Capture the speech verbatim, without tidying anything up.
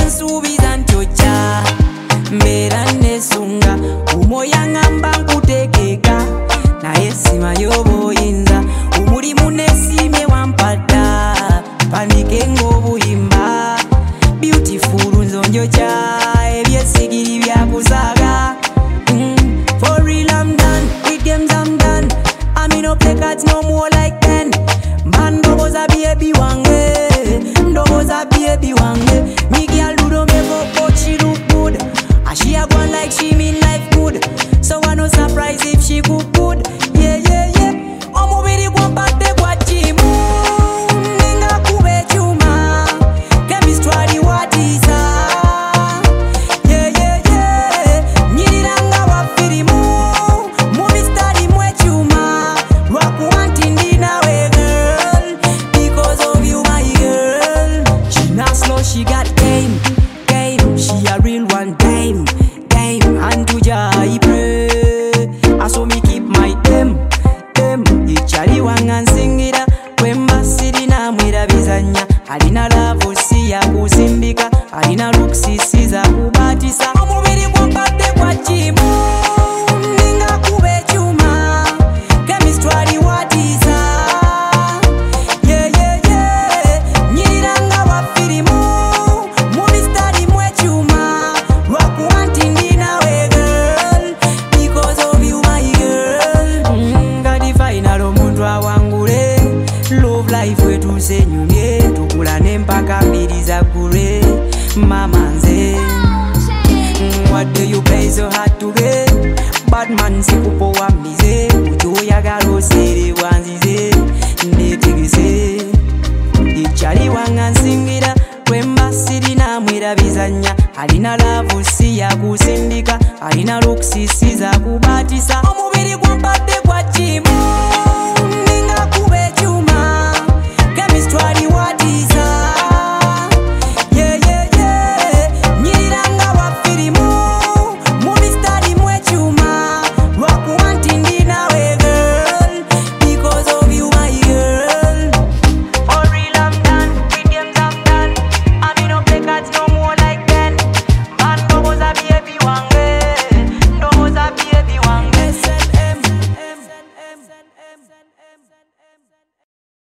nsuubiza ntocha mbeera nesunga omwoyo ngamba nkuteekeka naye simanyi oba oyinza omulimu nesiimye wampadda panike ng'obuyimba beautiful nzonjokya ebyesigiri byakusaaga. mm, For real I'm done with games I'm done. I'm in no play cards no more like ten. Man ndogoza baby wange ndogoza baby wange me girl do don't make up but she look good and she a gone like she mean life good. So I no surprise if she cook good. Yeah yeah yeah omubiri gw'ompadde gwa jimu ninga kube chuma chemistry watiisa. Yeah yeah yeah nyiriranga wa firimu movie star imwe chuma lwakuwanti ndi nawe girl because of you my girl. She not slow she got game game she a real one game game and to Jah I pray I saw me keep my them them ichali wanga nsingira wemba sirina mwirabizanya alina love si ya kusimbika alina looks si za kubatisa omubiri gw'ompadde gwa jimu ninga kube chuma chemistry watiisa. Yeah yeah yeah nyiriranga wa firimu movie star imwe chuma lwakuwanti ndi nawe girl because of you my girl. mm, Kati final omuntu awangule love life wetuuse nyumye tukulane mpaka mbiri zaggulwe mama nze. mm, What do you play so hard to get? Bad man sikupo wamize kuchoyagala oserebwa nzize netegese ichali wanga nsingira wemba sirina mwirabizanya alina love si ya kusindika alina looks si za kubatisa.